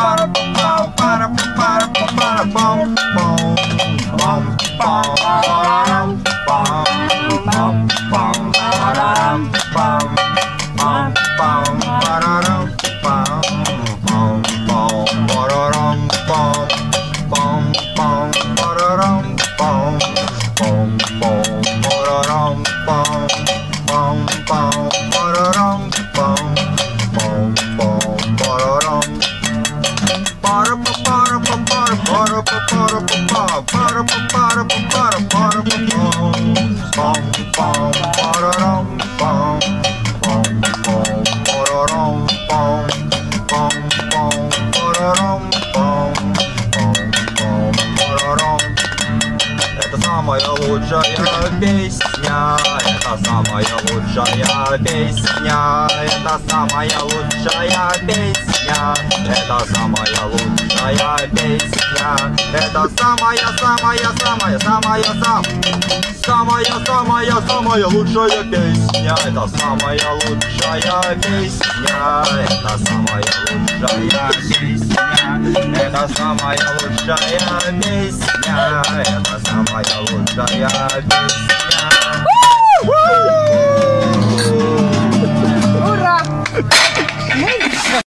Самая лучшая песня, это самая лучшая песня, это самая лучшая песня, это самая лучшая песня, это самая лучшая песня, это самая лучшая песня, это самая лучшая песня, это самая лучшая песня, это самая лучшая песня.